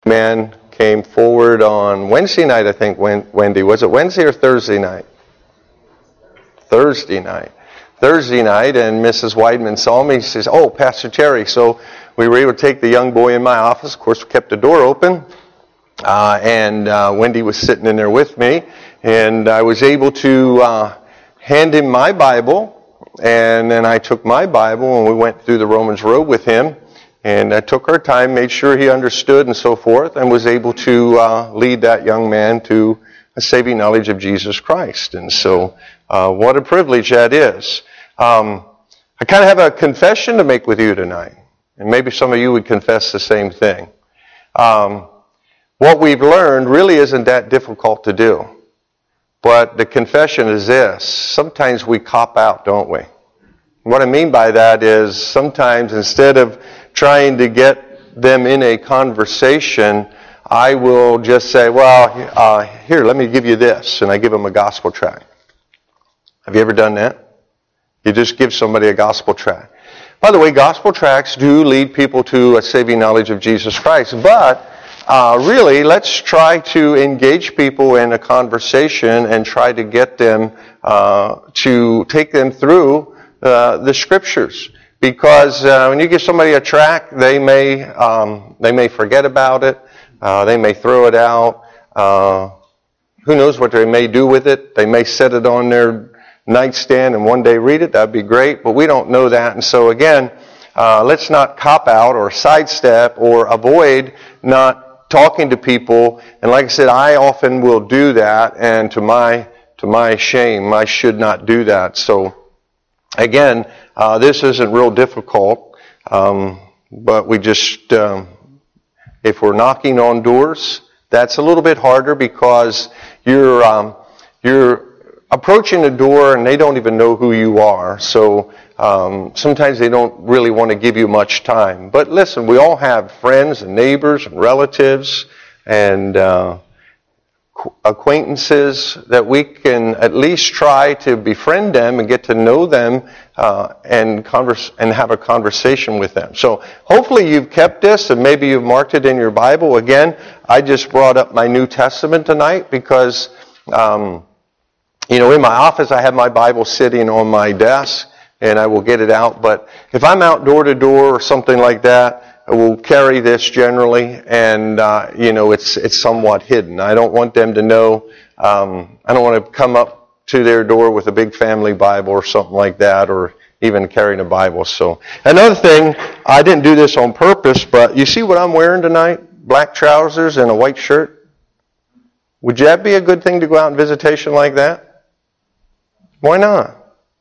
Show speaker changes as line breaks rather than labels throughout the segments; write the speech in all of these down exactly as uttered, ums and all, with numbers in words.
man came forward on Wednesday night, I think, Wendy. Was it Wednesday or Thursday night? Thursday night. Thursday night, and Missus Weidman saw me. She says, "Oh, Pastor Terry." So we were able to take the young boy in my office. Of course, we kept the door open. Uh, and uh, Wendy was sitting in there with me. And I was able to uh, hand him my Bible. And then I took my Bible and we went through the Romans Road with him. And I took our time, made sure he understood and so forth, and was able to uh, lead that young man to a saving knowledge of Jesus Christ. And so, uh, what a privilege that is. Um, I kind of have a confession to make with you tonight. And maybe some of you would confess the same thing. Um, what we've learned really isn't that difficult to do. But the confession is this. Sometimes we cop out, don't we? What I mean by that is sometimes instead of trying to get them in a conversation, I will just say, well, uh, here, let me give you this. And I give them a gospel tract. Have you ever done that? You just give somebody a gospel tract. By the way, gospel tracts do lead people to a saving knowledge of Jesus Christ. But uh, really, let's try to engage people in a conversation and try to get them uh, to take them through uh, the Scriptures. Because uh, when you give somebody a tract, they may um, they may forget about it. Uh, they may throw it out. Uh, who knows what they may do with it? They may set it on their nightstand and one day read it. That'd be great, but we don't know that. And so again, uh, let's not cop out or sidestep or avoid not talking to people. And like I said, I often will do that, and to my to my shame, I should not do that. So again, uh, this isn't real difficult, um, but we just um, if we're knocking on doors, that's a little bit harder because you're um, you're approaching a door and they don't even know who you are. So um, sometimes they don't really want to give you much time. But listen, we all have friends and neighbors and relatives and uh, acquaintances that we can at least try to befriend them and get to know them uh, and converse and have a conversation with them. So hopefully you've kept this and maybe you've marked it in your Bible. Again, I just brought up my New Testament tonight because um, you know, in my office, I have my Bible sitting on my desk, and I will get it out. But if I'm out door to door or something like that, I will carry this generally, and uh, you know, it's it's somewhat hidden. I don't want them to know. Um, I don't want to come up to their door with a big family Bible or something like that, or even carrying a Bible. So another thing, I didn't do this on purpose, but you see what I'm wearing tonight? Black trousers and a white shirt. Would that be a good thing to go out on visitation like that? Why not?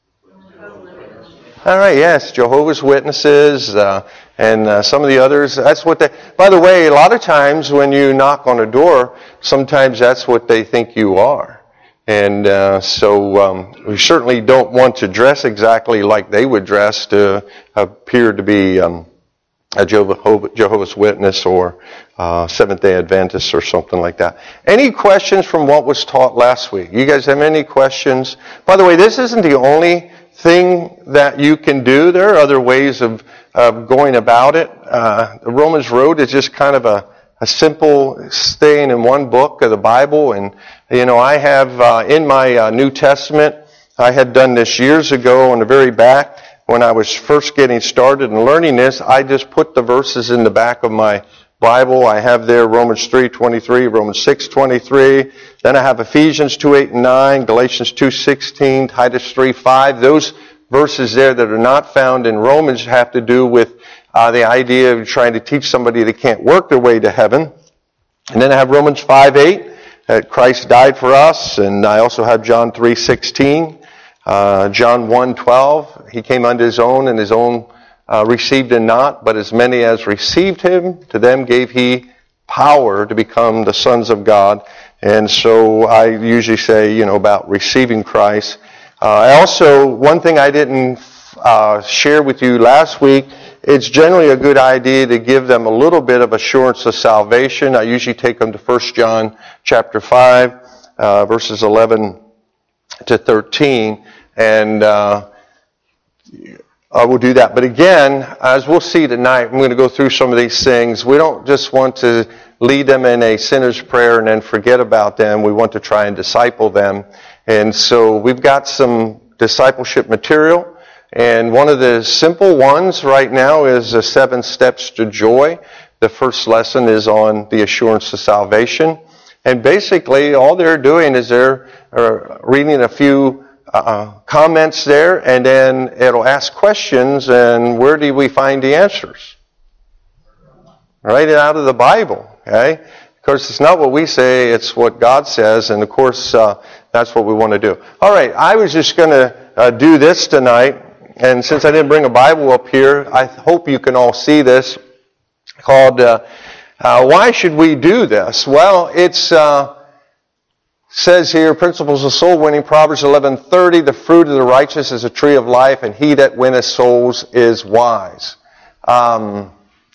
All right, yes, Jehovah's Witnesses uh, and uh, some of the others. That's what they. By the way, a lot of times when you knock on a door, sometimes that's what they think you are, and uh, so um, we certainly don't want to dress exactly like they would dress to appear to be um, a Jehovah's Witness or uh, Seventh-day Adventist or something like that. Any questions from what was taught last week? You guys have any questions? By the way, this isn't the only thing that you can do. There are other ways of, of going about it. Uh, the Romans Road is just kind of a, a simple staying in one book of the Bible. And, you know, I have uh, in my uh, New Testament, I had done this years ago on the very back. When I was first getting started and learning this, I just put the verses in the back of my Bible. I have there Romans three twenty-three, Romans six twenty-three. Then I have Ephesians two eight and nine, Galatians two sixteen, Titus three five. Those verses there that are not found in Romans have to do with uh, the idea of trying to teach somebody they can't work their way to heaven. And then I have Romans five eight, that Christ died for us. And I also have John three sixteen. Uh, John one twelve, he came unto his own, and his own uh, received him not, but as many as received him, to them gave he power to become the sons of God. And so I usually say, you know, about receiving Christ. Uh, I also, one thing I didn't uh, share with you last week, it's generally a good idea to give them a little bit of assurance of salvation. I usually take them to First John chapter five, uh, verses eleven to thirteen. And uh, I will do that. But again, as we'll see tonight, I'm going to go through some of these things. We don't just want to lead them in a sinner's prayer and then forget about them. We want to try and disciple them. And so we've got some discipleship material. And one of the simple ones right now is the seven steps to joy. The first lesson is on the assurance of salvation. And basically all they're doing is they're uh, reading a few uh, comments there, and then it'll ask questions, and where do we find the answers? Right out of the Bible, okay? Of course, it's not what we say, it's what God says, and of course, uh, that's what we want to do. All right, I was just going to uh, do this tonight, and since I didn't bring a Bible up here, I hope you can all see this, called, uh, uh, Why Should We Do This? Well, it's... Uh, says here, Principles of Soul Winning, Proverbs eleven thirty, the fruit of the righteous is a tree of life, and he that winneth souls is wise. Um,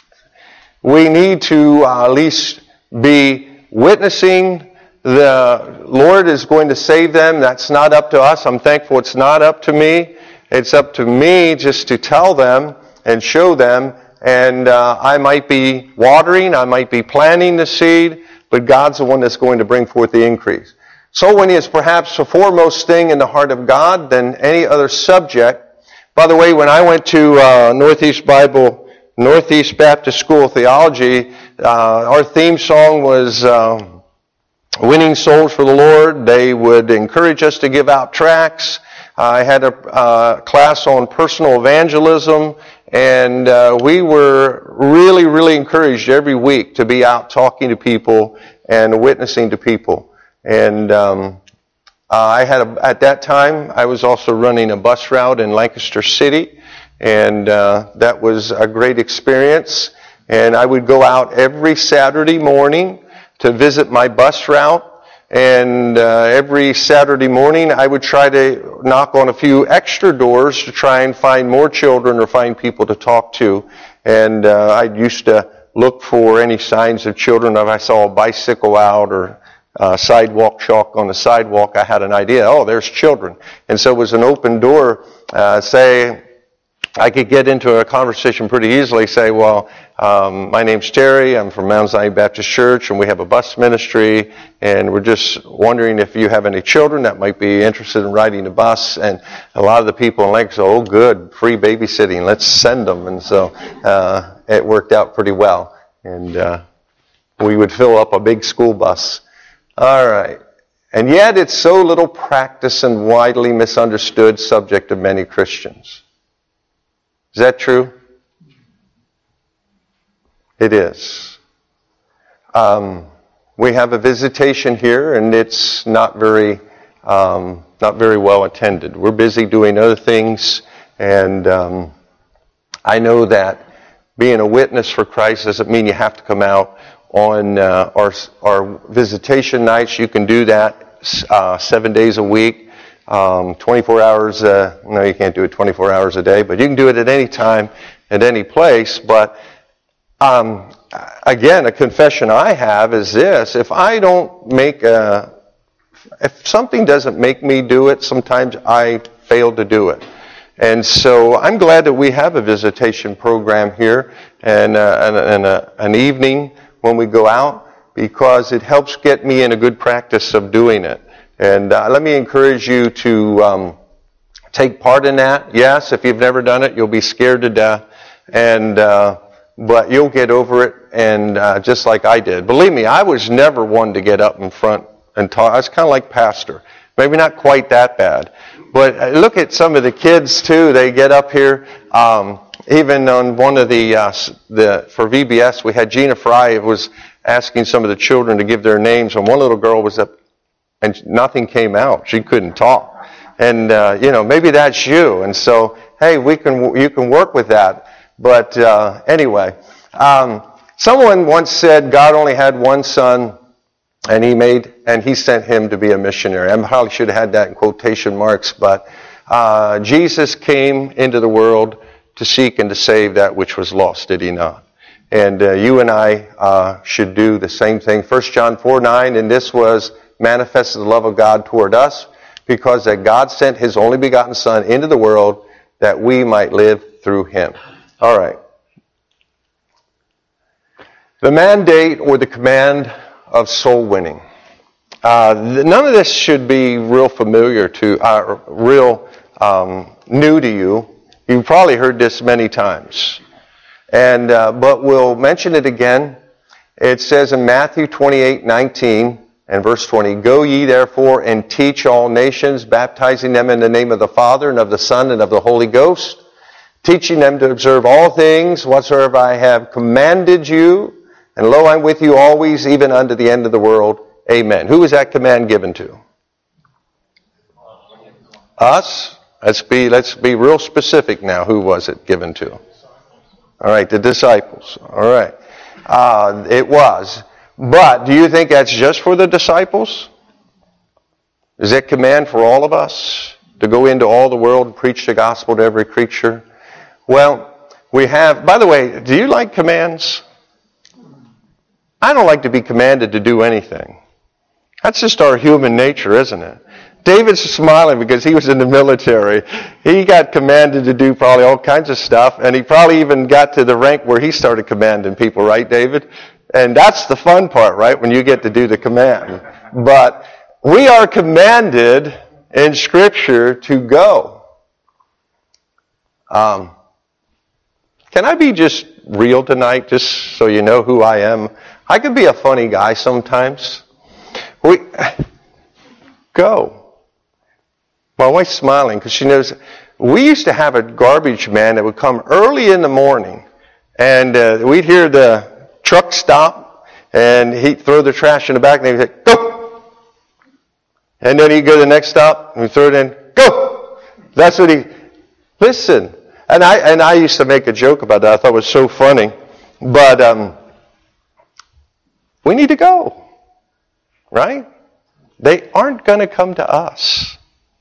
we need to uh, at least be witnessing. The Lord is going to save them. That's not up to us. I'm thankful it's not up to me. It's up to me just to tell them and show them. And uh, I might be watering, I might be planting the seed, but God's the one that's going to bring forth the increase. Soul winning is perhaps the foremost thing in the heart of God than any other subject. By the way, when I went to uh, Northeast Bible, Northeast Baptist School of Theology, uh, our theme song was um, Winning Souls for the Lord. They would encourage us to give out tracts. I had a uh, class on personal evangelism, and uh, we were really, really encouraged every week to be out talking to people and witnessing to people. And um, uh, I had a, at that time, I was also running a bus route in Lancaster City, and uh, that was a great experience. And I would go out every Saturday morning to visit my bus route, and uh, every Saturday morning I would try to knock on a few extra doors to try and find more children or find people to talk to. And uh, I used to look for any signs of children. If I saw a bicycle out or Uh, sidewalk chalk on the sidewalk, I had an idea, oh, there's children. And so it was an open door. Uh, say, I could get into a conversation pretty easily, say, well, um, my name's Terry, I'm from Mount Zion Baptist Church, and we have a bus ministry, and we're just wondering if you have any children that might be interested in riding the bus. And a lot of the people in Lancaster, oh, good, free babysitting, let's send them. And so uh, it worked out pretty well. And uh, we would fill up a big school bus. All right. And yet it's so little practiced and widely misunderstood subject of many Christians. Is that true? It is. Um, we have a visitation here, and it's not very, um, not very well attended. We're busy doing other things, and um, I know that being a witness for Christ doesn't mean you have to come out on uh, our our visitation nights. You can do that uh, seven days a week, um, twenty-four hours. Uh, no, you can't do it twenty-four hours a day, but you can do it at any time, at any place. But um, again, a confession I have is this: if I don't make a, if something doesn't make me do it, sometimes I fail to do it. And so I'm glad that we have a visitation program here and, uh, and, and a, an evening when we go out, because it helps get me in a good practice of doing it. And uh, let me encourage you to um, take part in that. Yes, if you've never done it, you'll be scared to death, and uh, but you'll get over it, and uh, just like I did. Believe me, I was never one to get up in front and talk. I was kind of like pastor. Maybe not quite that bad. But look at some of the kids, too. They get up here. Um, Even on one of the, uh, the for V B S, we had Gina Fry was asking some of the children to give their names, and one little girl was up, and nothing came out. She couldn't talk. And, uh, you know, maybe that's you. And so, hey, we can you can work with that. But uh, anyway, um, someone once said God only had one son, and he made and he sent him to be a missionary. I probably should have had that in quotation marks, but uh, Jesus came into the world to seek and to save that which was lost, did he not? And uh, you and I uh, should do the same thing. First John four nine, and this was manifested the love of God toward us, because that God sent his only begotten Son into the world that we might live through him. All right. The mandate or the command of soul winning. Uh, none of this should be real familiar to, uh, real um, new to you. You've probably heard this many times. And uh, but we'll mention it again. It says in Matthew twenty-eight nineteen and verse twenty, "Go ye therefore and teach all nations, baptizing them in the name of the Father and of the Son and of the Holy Ghost, teaching them to observe all things whatsoever I have commanded you. And lo, I'm with you always, even unto the end of the world. Amen." Who was that command given to? Us? Let's be, let's be real specific now. Who was it given to? All right, the disciples. All right. Uh, it was. But do you think that's just for the disciples? Is that command for all of us? To go into all the world and preach the gospel to every creature? Well, we have, by the way, do you like commands? I don't like to be commanded to do anything. That's just our human nature, isn't it? David's smiling because he was in the military. He got commanded to do probably all kinds of stuff, and he probably even got to the rank where he started commanding people, right, David? And that's the fun part, right, when you get to do the command. But we are commanded in Scripture to go. Um, can I be just real tonight, just so you know who I am? I could be a funny guy sometimes. We go. My wife's smiling because she knows we used to have a garbage man that would come early in the morning, and uh, we'd hear the truck stop, and he'd throw the trash in the back, and he'd say, "Go!" And then he'd go to the next stop, and he'd throw it in, "Go!" That's what he, listen. And I and I used to make a joke about that. I thought it was so funny. But um, we need to go, right? They aren't going to come to us.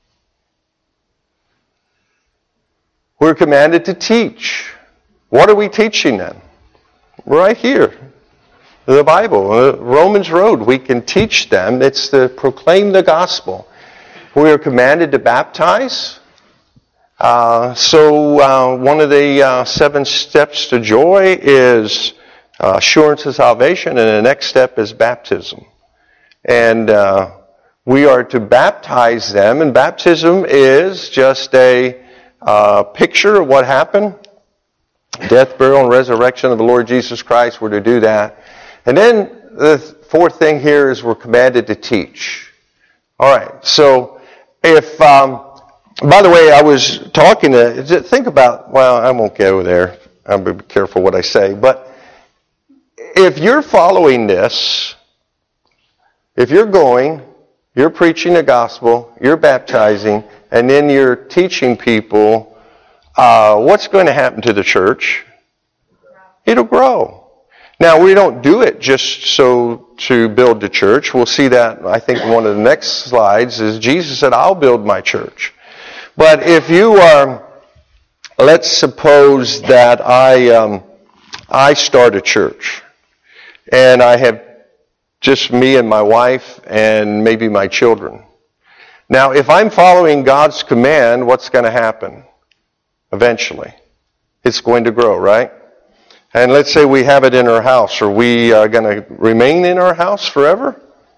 We're commanded to teach. What are we teaching them? Right here. The Bible, the Romans Road. We can teach them. It's to proclaim the gospel. We are commanded to baptize. Uh, so uh, one of the uh, seven steps to joy is uh, assurance of salvation, and the next step is baptism. And uh, we are to baptize them, and baptism is just a uh, picture of what happened. Death, burial, and resurrection of the Lord Jesus Christ. We're to do that. And then the fourth thing here is we're commanded to teach. All right, so if... Um, By the way, I was talking to, think about, well, I won't go there. I'll be careful what I say. But if you're following this, if you're going, you're preaching the gospel, you're baptizing, and then you're teaching people, uh, what's going to happen to the church? It'll grow. Now, we don't do it just so to build the church. We'll see that, I think, one of the next slides is Jesus said, "I'll build my church." But if you are, let's suppose that I um, I start a church, and I have just me and my wife and maybe my children. Now, if I'm following God's command, what's going to happen? Eventually, it's going to grow, right? And let's say we have it in our house. Are we uh, going to remain in our house forever?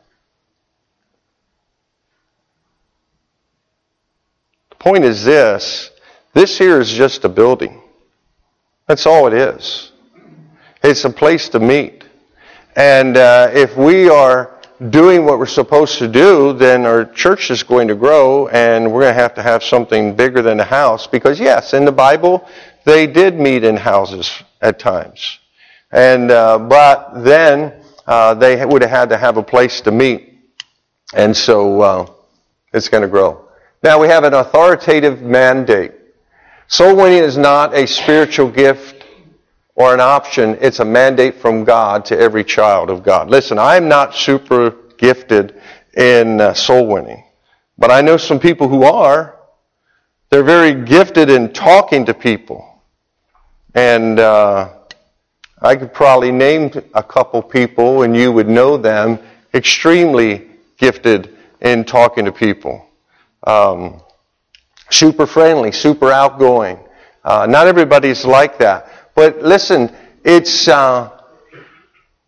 Point is this, this here is just a building. That's all it is. It's a place to meet. And uh, if we are doing what we're supposed to do, then our church is going to grow, and we're going to have to have something bigger than a house. Because yes, in the Bible, they did meet in houses at times. And uh, but then uh, they would have had to have a place to meet. And so uh, it's going to grow. Now we have an authoritative mandate. Soul winning is not a spiritual gift or an option. It's a mandate from God to every child of God. Listen, I'm not super gifted in uh, soul winning, but I know some people who are. They're very gifted in talking to people. And uh, I could probably name a couple people, and you would know them, extremely gifted in talking to people. Um, super friendly, super outgoing. Uh, not everybody's like that. But listen, it's uh,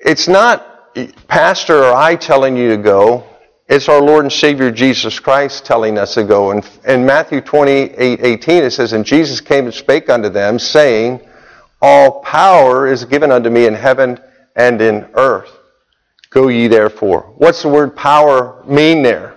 it's not Pastor or I telling you to go. It's our Lord and Savior Jesus Christ telling us to go. And in Matthew twenty-eight eighteen, it says, "And Jesus came and spake unto them, saying, All power is given unto me in heaven and in earth. Go ye therefore." What's the word power mean there?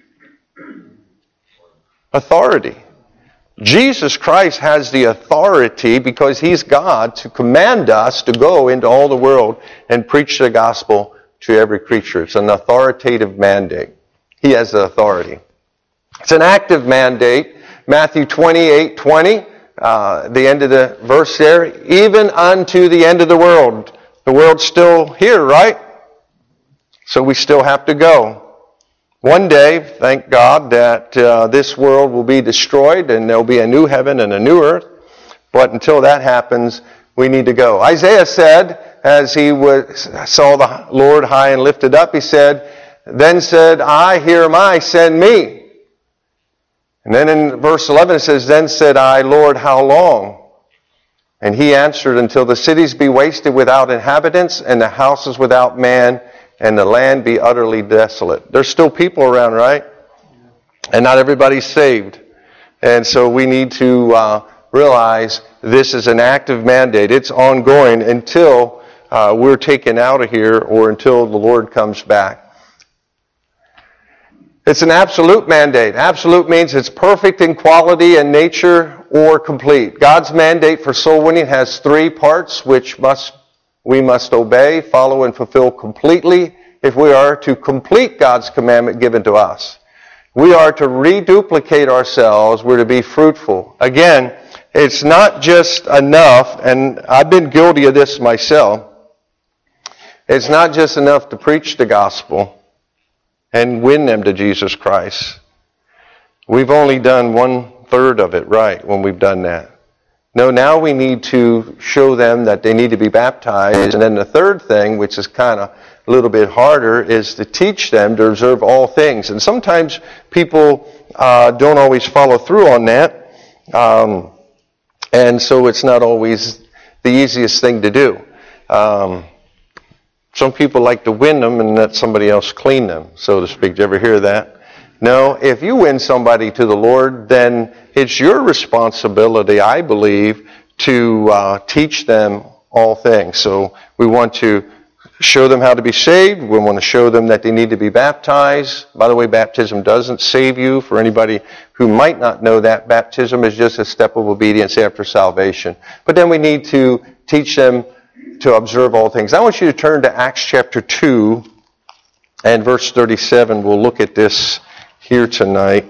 Authority. Jesus Christ has the authority, because He's God, to command us to go into all the world and preach the gospel to every creature. It's an authoritative mandate. He has the authority. It's an active mandate. Matthew twenty-eight twenty, uh, the end of the verse there, even unto the end of the world. The world's still here, right? So we still have to go. One day, thank God, that uh, this world will be destroyed and there'll be a new heaven and a new earth. But until that happens, we need to go. Isaiah said, as he was, saw the Lord high and lifted up, he said, "Then said I, here am I, send me." And then in verse eleven it says, "Then said I, Lord, how long?" And He answered, "Until the cities be wasted without inhabitants, and the houses without man, and the land be utterly desolate." There's still people around, right? And not everybody's saved. And so we need to uh, realize this is an active mandate. It's ongoing until uh, we're taken out of here or until the Lord comes back. It's an absolute mandate. Absolute means it's perfect in quality and nature or complete. God's mandate for soul winning has three parts which must we must obey, follow, and fulfill completely if we are to complete God's commandment given to us. We are to reduplicate ourselves. We're to be fruitful. Again, it's not just enough, and I've been guilty of this myself. It's not just enough to preach the gospel and win them to Jesus Christ. We've only done one third of it right when we've done that. No, now we need to show them that they need to be baptized. And then the third thing, which is kind of a little bit harder, is to teach them to observe all things. And sometimes people uh, don't always follow through on that. Um, and so it's not always the easiest thing to do. Um, some people like to win them and let somebody else clean them, so to speak. Did you ever hear that? No, if you win somebody to the Lord, then it's your responsibility, I believe, to uh, teach them all things. So we want to show them how to be saved. We want to show them that they need to be baptized. By the way, baptism doesn't save you. For anybody who might not know that, baptism is just a step of obedience after salvation. But then we need to teach them to observe all things. I want you to turn to Acts chapter two and verse thirty-seven. We'll look at this here tonight.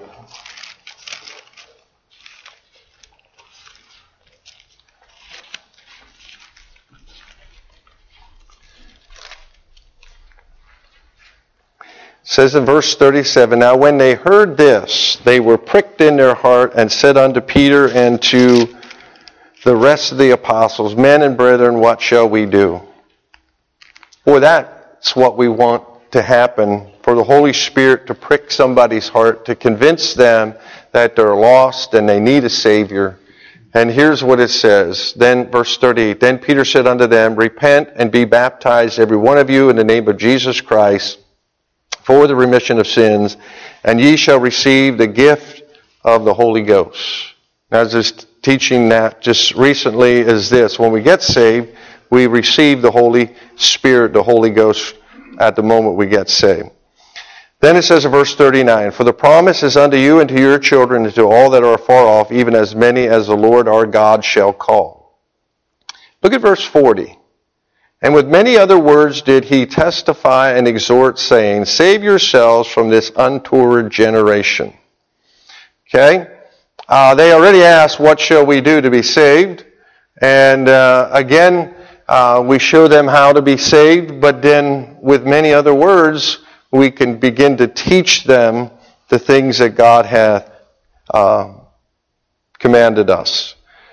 It says in verse thirty-seven, "Now when they heard this, they were pricked in their heart, and said unto Peter and to the rest of the apostles, Men and brethren, what shall we do?" Boy, that's what we want to happen, for the Holy Spirit to prick somebody's heart, to convince them that they're lost and they need a Savior. And here's what it says. Then, verse thirty-eight, "Then Peter said unto them, Repent and be baptized, every one of you, in the name of Jesus Christ, for the remission of sins, and ye shall receive the gift of the Holy Ghost." Now, I was just teaching that just recently is this. When we get saved, we receive the Holy Spirit, the Holy Ghost, at the moment we get saved. Then it says in verse thirty-nine, "For the promise is unto you and to your children and to all that are far off, even as many as the Lord our God shall call." Look at verse forty. "And with many other words did he testify and exhort, saying, Save yourselves from this untoward generation." Okay? Uh, they already asked, what shall we do to be saved? And uh, again, uh, we show them how to be saved, but then with many other words, we can begin to teach them the things that God hath uh, commanded us.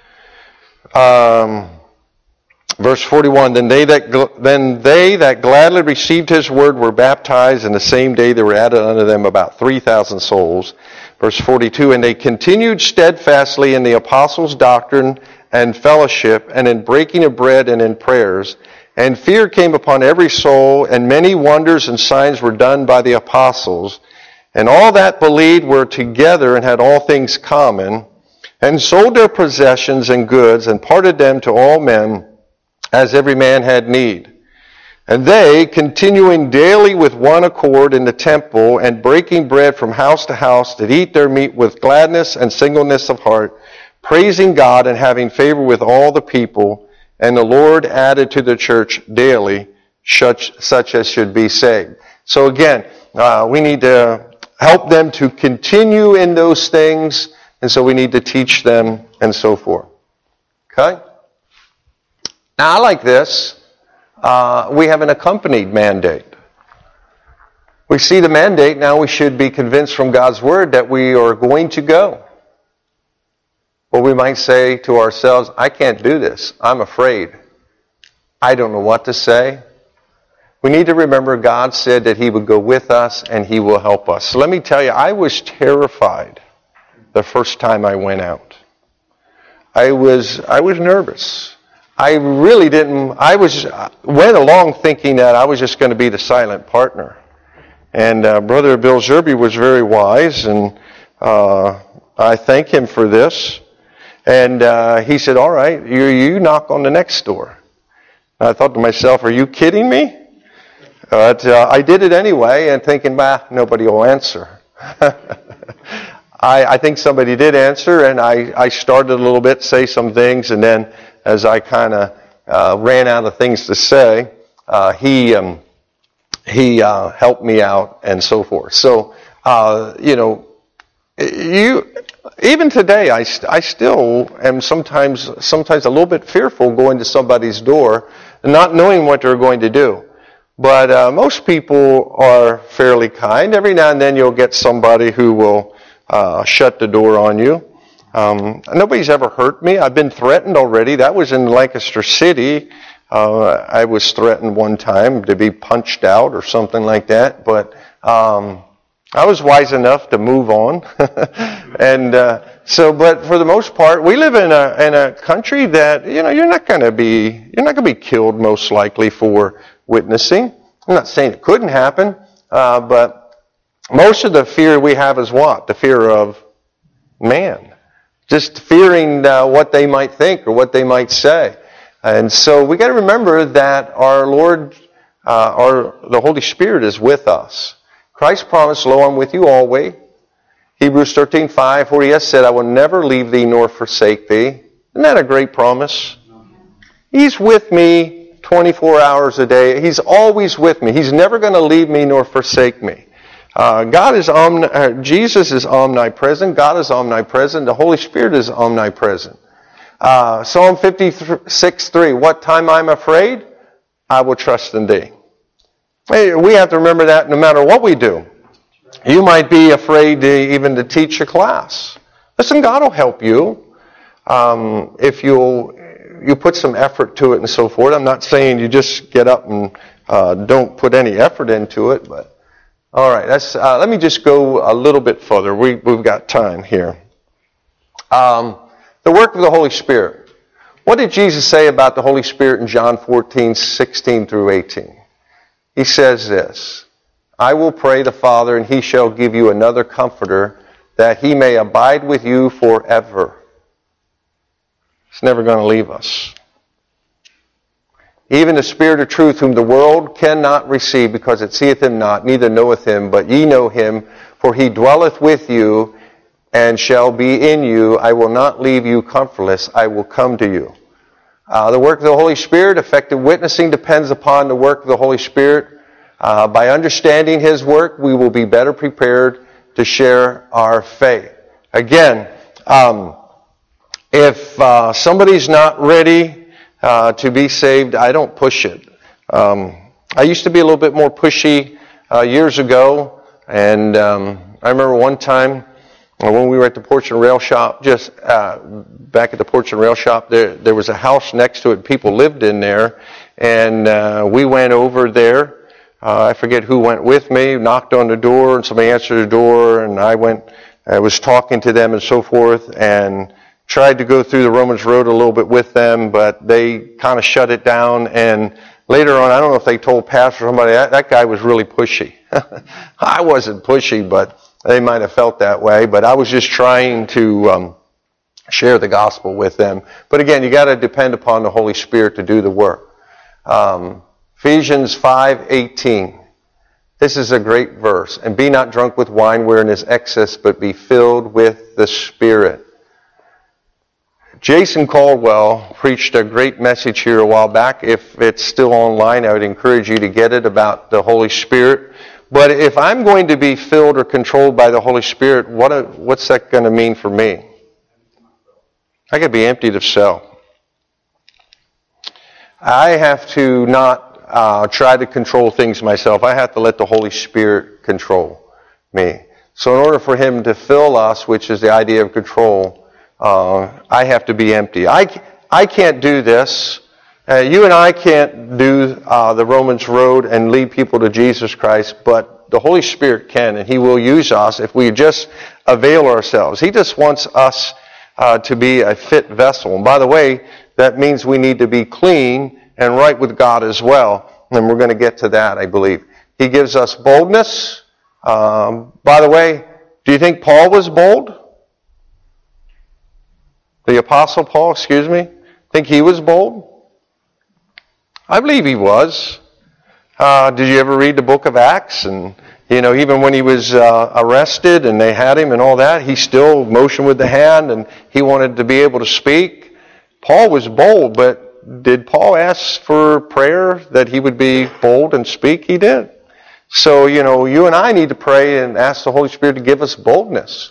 Um, verse forty-one, then they, that, then they that gladly received his word were baptized, and the same day there were added unto them about three thousand souls. Verse forty-two, "And they continued steadfastly in the apostles' doctrine and fellowship, and in breaking of bread and in prayers. And fear came upon every soul, and many wonders and signs were done by the apostles. And all that believed were together and had all things common, and sold their possessions and goods, and parted them to all men, as every man had need. And they, continuing daily with one accord in the temple, and breaking bread from house to house, did eat their meat with gladness and singleness of heart, praising God and having favor with all the people. And the Lord added to the church daily such, such as should be saved. So again, uh, we need to help them to continue in those things, and so we need to teach them and so forth. Okay? Now I like this. Uh, we have an accompanied mandate. We see the mandate, now we should be convinced from God's Word that we are going to go. Or we might say to ourselves, I can't do this. I'm afraid. I don't know what to say. We need to remember God said that He would go with us and He will help us. So let me tell you, I was terrified the first time I went out. I was I was nervous. I really didn't, I was went along thinking that I was just going to be the silent partner. And uh, Brother Bill Zerby was very wise, and uh, I thank him for this. And uh, he said, all right, you, you knock on the next door. And I thought to myself, are you kidding me? But uh, I did it anyway, and thinking, bah, nobody will answer. I, I think somebody did answer, and I, I started a little bit, say some things, and then as I kind of uh, ran out of things to say, uh, he um, he uh, helped me out and so forth. So, uh, you know, you... Even today, I, st- I still am sometimes sometimes a little bit fearful going to somebody's door and not knowing what they're going to do. But uh, most people are fairly kind. Every now and then you'll get somebody who will uh, shut the door on you. Um, nobody's ever hurt me. I've been threatened already. That was in Lancaster City. Uh, I was threatened one time to be punched out or something like that. But um, I was wise enough to move on. and uh, so, but for the most part, we live in a in a country that, you know, you're not going to be you're not going to be killed most likely for witnessing. I'm not saying it couldn't happen, uh, but most of the fear we have is what? The fear of man. Just fearing uh, what they might think or what they might say. And so we got to remember that our Lord, uh, our the Holy Spirit is with us. Christ promised, lo, I'm with you always. Hebrews thirteen five, for He has said, I will never leave thee nor forsake thee. Isn't that a great promise? He's with me twenty-four hours a day. He's always with me. He's never going to leave me nor forsake me. Uh, God is omni- uh, Jesus is omnipresent. God is omnipresent. The Holy Spirit is omnipresent. Uh, Psalm fifty-six three, what time I'm afraid, I will trust in thee. Hey, we have to remember that no matter what we do. You might be afraid to even to teach a class. Listen, God will help you um, if you'll you put some effort to it and so forth. I'm not saying you just get up and uh, don't put any effort into it, but all right. That's, uh, let me just go a little bit further. We, we've got time here. Um, the work of the Holy Spirit. What did Jesus say about the Holy Spirit in John fourteen sixteen through eighteen? He says this, I will pray the Father, and He shall give you another Comforter, that He may abide with you forever. It's never going to leave us. Even the Spirit of truth, whom the world cannot receive, because it seeth Him not, neither knoweth Him, but ye know Him, for He dwelleth with you, and shall be in you. I will not leave you comfortless, I will come to you. Uh, the work of the Holy Spirit, effective witnessing depends upon the work of the Holy Spirit. Uh, by understanding His work, we will be better prepared to share our faith. Again, um, if uh, somebody's not ready uh, to be saved, I don't push it. Um, I used to be a little bit more pushy uh, years ago, and um, I remember one time when we were at the Porch and Rail Shop, just uh, back at the Porch and Rail Shop, there there was a house next to it. People lived in there, and uh, we went over there. Uh, I forget who went with me, knocked on the door, and somebody answered the door, and I went, I was talking to them and so forth, and tried to go through the Romans Road a little bit with them, but they kind of shut it down, and later on, I don't know if they told Pastor or somebody, that, that guy was really pushy. I wasn't pushy, but they might have felt that way. But I was just trying to um, share the gospel with them. But again, you got to depend upon the Holy Spirit to do the work. Um, Ephesians five eighteen. This is a great verse. And be not drunk with wine wherein is excess, but be filled with the Spirit. Jason Caldwell preached a great message here a while back. If it's still online, I would encourage you to get it about the Holy Spirit. But if I'm going to be filled or controlled by the Holy Spirit, what a, what's that going to mean for me? I got to be emptied of self. I have to not uh, try to control things myself. I have to let the Holy Spirit control me. So in order for Him to fill us, which is the idea of control, Uh, I have to be empty. I, I can't do this. Uh, you and I can't do uh, the Romans road and lead people to Jesus Christ, but the Holy Spirit can, and He will use us if we just avail ourselves. He just wants us uh, to be a fit vessel. And by the way, that means we need to be clean and right with God as well. And we're going to get to that, I believe. He gives us boldness. Um, by the way, do you think Paul was bold? The Apostle Paul, excuse me, think he was bold? I believe he was. Uh, did you ever read the book of Acts? And, you know, even when he was uh, arrested and they had him and all that, he still motioned with the hand and he wanted to be able to speak. Paul was bold, but did Paul ask for prayer that he would be bold and speak? He did. So, you know, you and I need to pray and ask the Holy Spirit to give us boldness.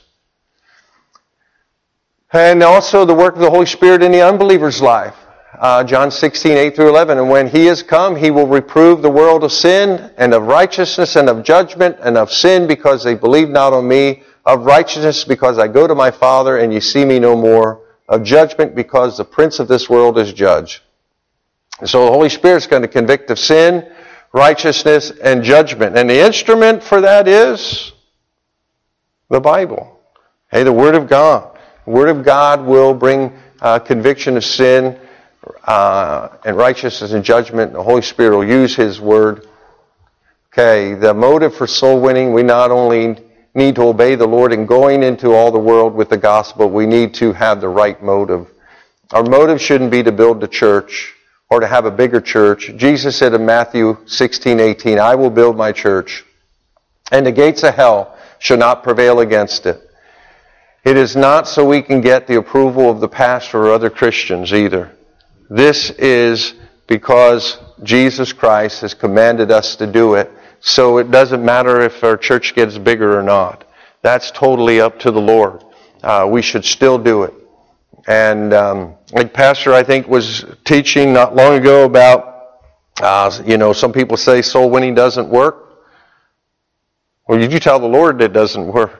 And also the work of the Holy Spirit in the unbeliever's life. Uh, John sixteen, eight through eleven. And when He is come, He will reprove the world of sin and of righteousness and of judgment, and of sin because they believe not on me, of righteousness because I go to my Father and ye see me no more, of judgment because the prince of this world is judged. And so the Holy Spirit's going to convict of sin, righteousness, and judgment. And the instrument for that is the Bible. Hey, the Word of God. The Word of God will bring uh, conviction of sin uh, and righteousness and judgment. The Holy Spirit will use His Word. Okay, the motive for soul winning, we not only need to obey the Lord in going into all the world with the gospel, we need to have the right motive. Our motive shouldn't be to build the church or to have a bigger church. Jesus said in Matthew sixteen, eighteen, I will build my church, and the gates of hell shall not prevail against it. It is not so we can get the approval of the pastor or other Christians either. This is because Jesus Christ has commanded us to do it. So it doesn't matter if our church gets bigger or not. That's totally up to the Lord. Uh, we should still do it. And um, like Pastor, I think, was teaching not long ago about, uh, you know, some people say soul winning doesn't work. Well, did you tell the Lord it doesn't work?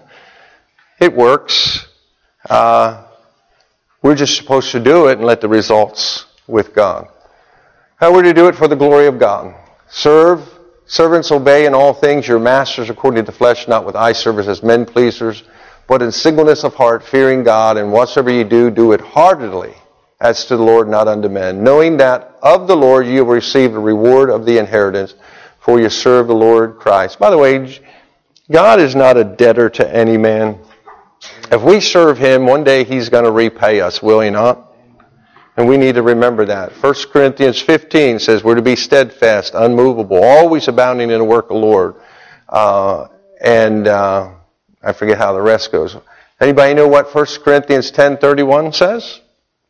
It works. Uh, we're just supposed to do it and let the results with God. How are we to do it for the glory of God? Serve. Servants, obey in all things your masters according to the flesh, not with eye service as men pleasers, but in singleness of heart, fearing God, and whatsoever you do, do it heartily, as to the Lord, not unto men, knowing that of the Lord you will receive the reward of the inheritance, for you serve the Lord Christ. By the way, God is not a debtor to any man. If we serve Him, one day He's going to repay us, will He not? And we need to remember that. First Corinthians fifteen says we're to be steadfast, unmovable, always abounding in the work of the Lord. Uh, and uh, I forget how the rest goes. Anybody know what First Corinthians ten thirty-one says?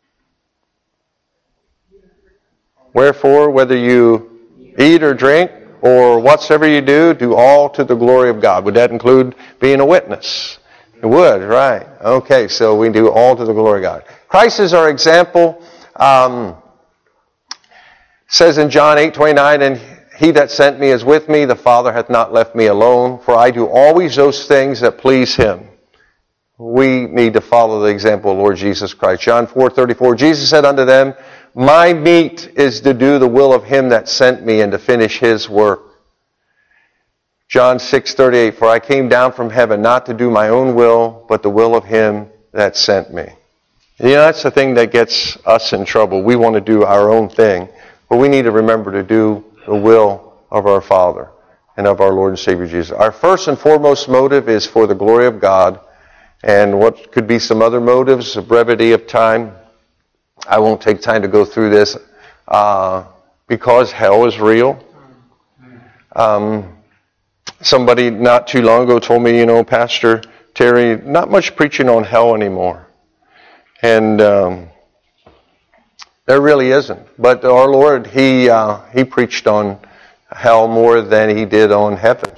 Wherefore, whether you eat or drink, or whatsoever you do, do all to the glory of God. Would that include being a witness? It would, right. Okay, so we do all to the glory of God. Christ is our example. Um, says in John eight twenty-nine, and He that sent me is with me, the Father hath not left me alone, for I do always those things that please Him. We need to follow the example of Lord Jesus Christ. John four thirty-four, Jesus said unto them, my meat is to do the will of Him that sent me and to finish His work. John six thirty-eight, for I came down from heaven not to do my own will, but the will of Him that sent me. You know, that's the thing that gets us in trouble. We want to do our own thing. but we need to remember to do the will of our Father and of our Lord and Savior Jesus. Our first and foremost motive is for the glory of God. And what could be some other motives, a brevity of time. I won't take time to go through this. Uh, because hell is real. Um, somebody not too long ago told me, you know, Pastor Terry, not much preaching on hell anymore. And um, there really isn't. But our Lord, He uh, He preached on hell more than He did on heaven.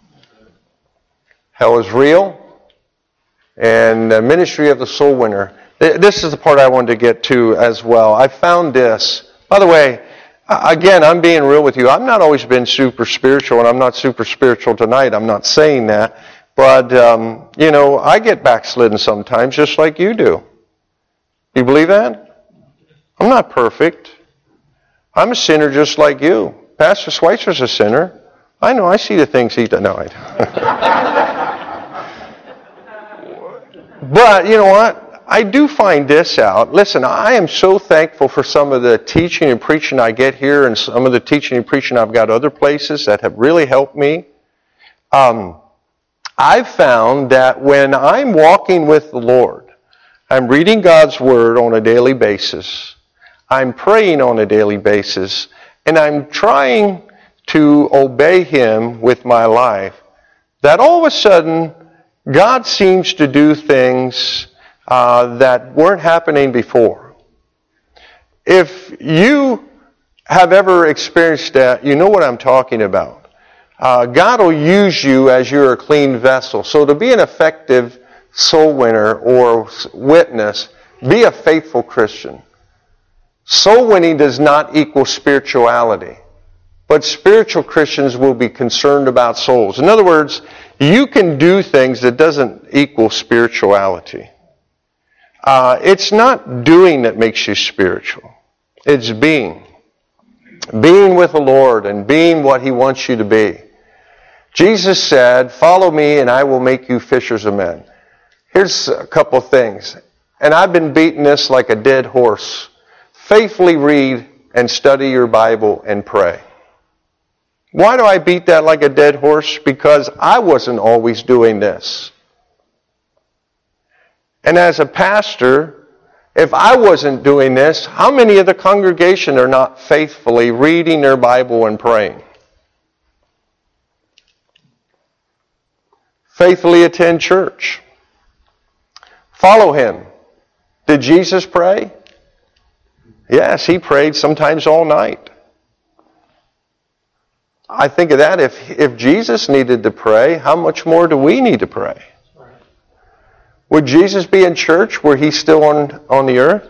Hell is real. And the ministry of the soul winner. This is the part I wanted to get to as well. I found this. By the way, again, I'm being real with you. I've not always been super spiritual, and I'm not super spiritual tonight. I'm not saying that. But, um, you know, I get backslidden sometimes, just like you do. You believe that? I'm not perfect. I'm a sinner just like you. Pastor Schweitzer's a sinner. I know, I see the things he does. No, I But, you know what? I do find this out. Listen, I am so thankful for some of the teaching and preaching I get here and some of the teaching and preaching I've got other places that have really helped me. Um, I've found that when I'm walking with the Lord, I'm reading God's Word on a daily basis, I'm praying on a daily basis, and I'm trying to obey Him with my life, that all of a sudden, God seems to do things uh, that weren't happening before. If you have ever experienced that, you know what I'm talking about. Uh, God will use you as you're a clean vessel. So to be an effective soul winner or witness, be a faithful Christian. Soul winning does not equal spirituality. But spiritual Christians will be concerned about souls. In other words, you can do things that doesn't equal spirituality. Uh, it's not doing that makes you spiritual. It's being. Being with the Lord and being what He wants you to be. Jesus said, "Follow me and I will make you fishers of men." Here's a couple of things. And I've been beating this like a dead horse. Faithfully read and study your Bible and pray. Why do I beat that like a dead horse? Because I wasn't always doing this. And as a pastor, if I wasn't doing this, how many of the congregation are not faithfully reading their Bible and praying? Faithfully attend church. Follow Him. Did Jesus pray? Yes, He prayed sometimes all night. I think of that, if if Jesus needed to pray, how much more do we need to pray? Would Jesus be in church were He still on, on the earth?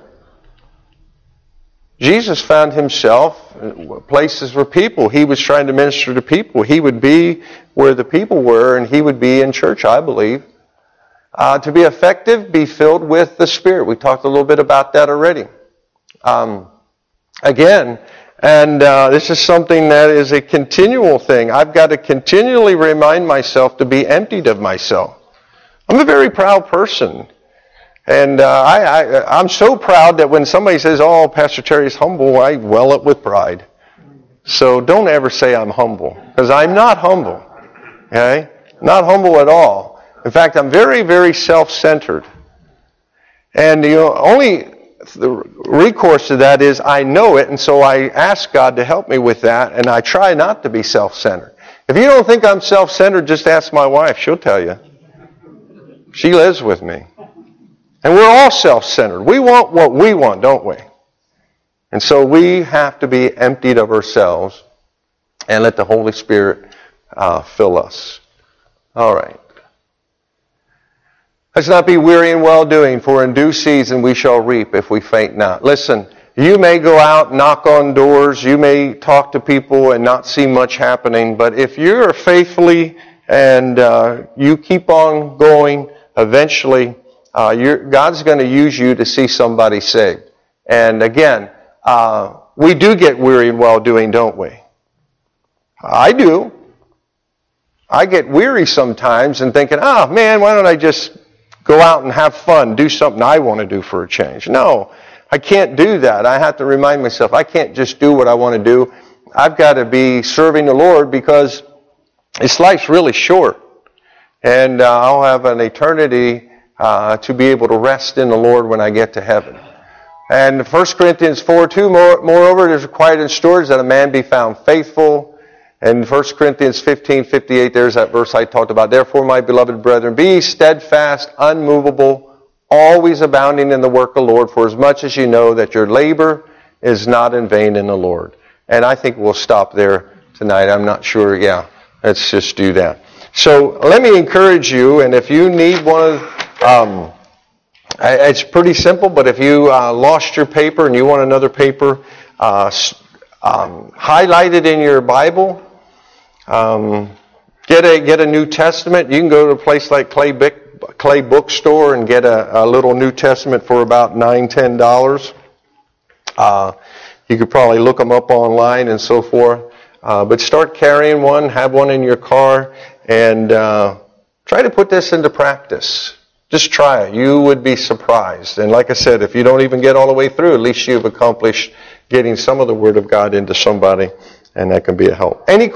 Jesus found Himself in places where people, He was trying to minister to people. He would be where the people were, and He would be in church, I believe. Uh, to be effective, be filled with the Spirit. We talked a little bit about that already. Um, again, And uh, this is something that is a continual thing. I've got to continually remind myself to be emptied of myself. I'm a very proud person. And uh, I, I, I'm so proud that when somebody says, "Oh, Pastor Terry's humble," I well up with pride. So don't ever say I'm humble, because I'm not humble. Okay? Not humble at all. In fact, I'm very, very self-centered. And the only the recourse to that is I know it, and so I ask God to help me with that, and I try not to be self-centered. If you don't think I'm self-centered, just ask my wife. She'll tell you. She lives with me. And we're all self-centered. We want what we want, don't we? And so we have to be emptied of ourselves and let the Holy Spirit uh, fill us. All right. Let's not be weary in well-doing, for in due season we shall reap if we faint not. Listen, you may go out, knock on doors, you may talk to people and not see much happening, but if you're faithfully and uh, you keep on going, eventually uh, you're, God's going to use you to see somebody saved. And again, uh, we do get weary in well-doing, don't we? I do. I get weary sometimes and thinking, oh man, why don't I just go out and have fun, do something I want to do for a change. No, I can't do that. I have to remind myself, I can't just do what I want to do. I've got to be serving the Lord because this life's really short. And uh, I'll have an eternity uh, to be able to rest in the Lord when I get to heaven. And First Corinthians four two, more, moreover, it is required in stewards that a man be found faithful. And First Corinthians fifteen fifty-eight, there's that verse I talked about. Therefore, my beloved brethren, be steadfast, unmovable, always abounding in the work of the Lord, for as much as you know that your labor is not in vain in the Lord. And I think we'll stop there tonight. I'm not sure. Yeah, let's just do that. So let me encourage you, and if you need one of, um, it's pretty simple, but if you uh, lost your paper and you want another paper, uh, um, highlight it in your Bible. Um, get a get a New Testament. You can go to a place like Clay Book, Clay Bookstore and get a, a little New Testament for about nine, ten dollars. Uh, you could probably look them up online and so forth. Uh, but start carrying one, have one in your car, and uh, try to put this into practice. Just try it. You would be surprised. And like I said, if you don't even get all the way through, at least you've accomplished getting some of the Word of God into somebody, and that can be a help. Any